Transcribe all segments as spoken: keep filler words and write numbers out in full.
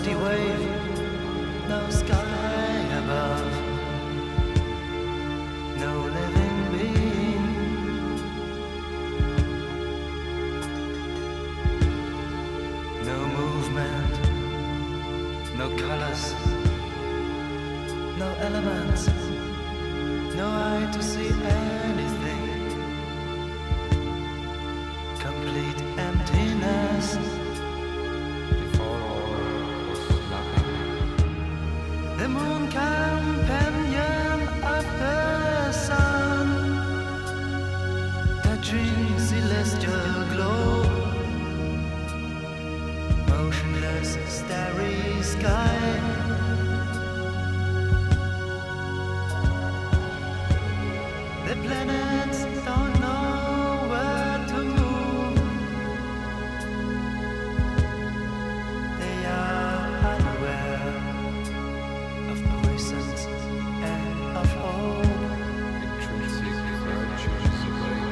empty wave, no sky above, no living being. No movement, no colors, no elements, no eye to see anything. Complete emptiness. Before all was nothing. The moon companion of the sun, touching celestial glow. Motionless starry sky. The planets don't know where to move. They are unaware of poisons and of hope. Intrinsic virtues awake.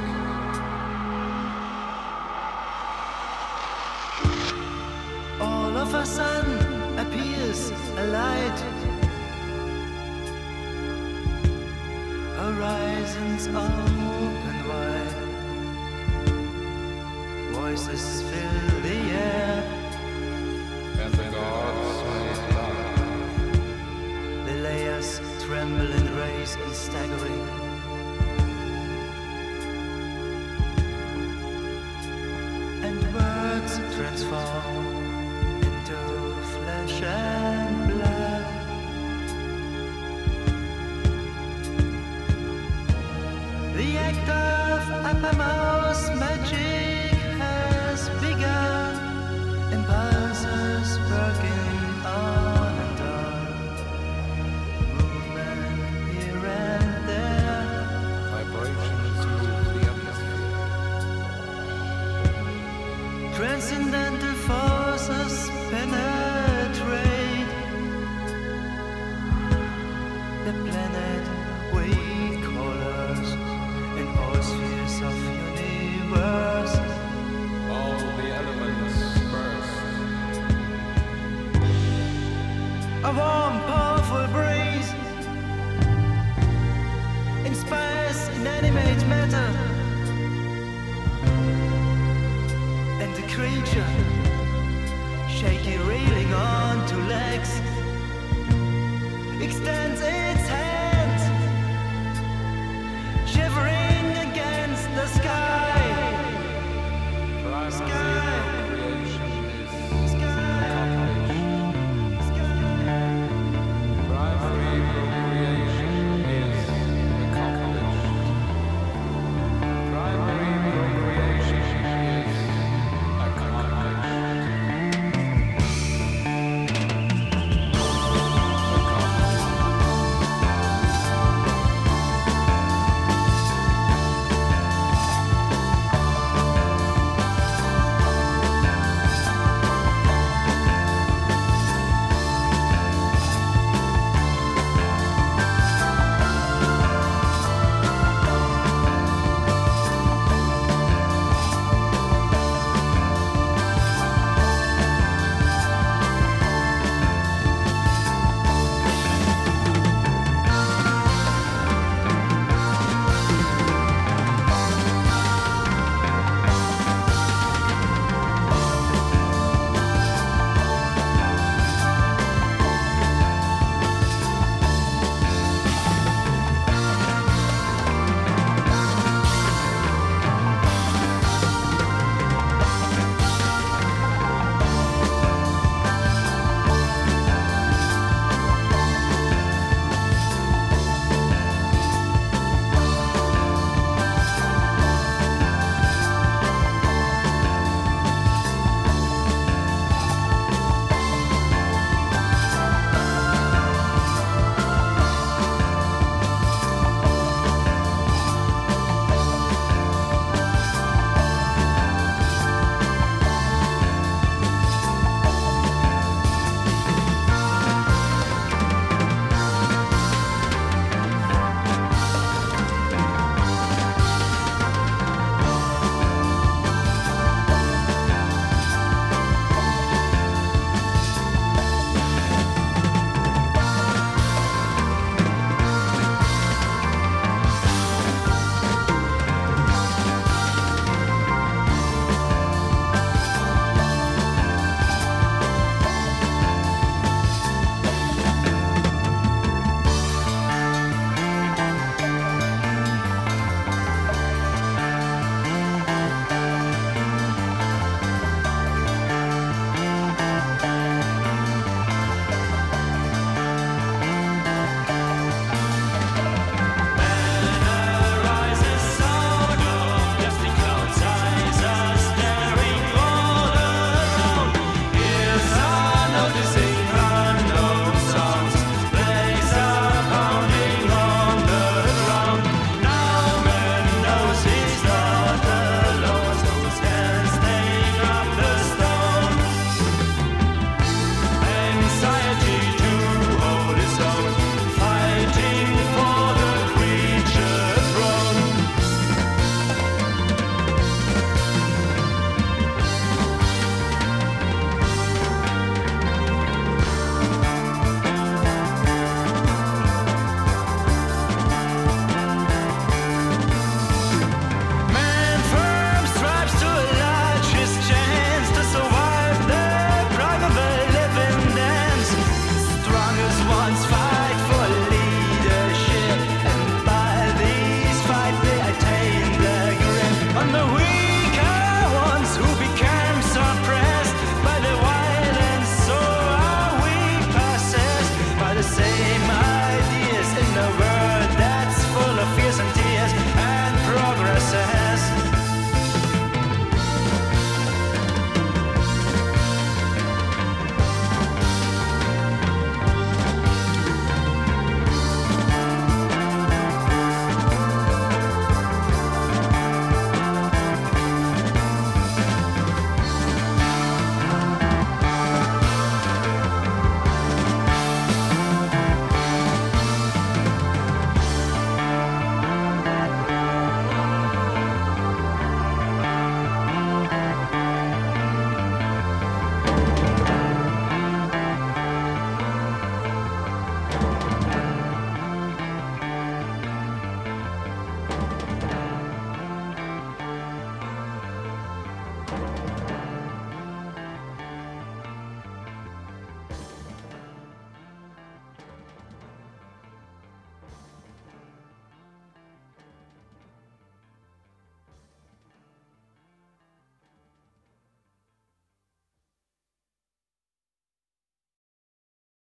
All of a sudden appears a light. Horizons open wide. Voices fill the air. And the gods made love. The layers tremble and raise in staggering. And words transform into flesh and blood. The act of uppermost magic has begun. Impulses working on and on. Movement here and there. Vibrations move the atmosphere. Transcendental forces penetrate the planet we call Earth, in all spheres of universe. All the elements burst. A warm, powerful breeze inspires inanimate matter, and the creature, shaky reeling on two legs, extends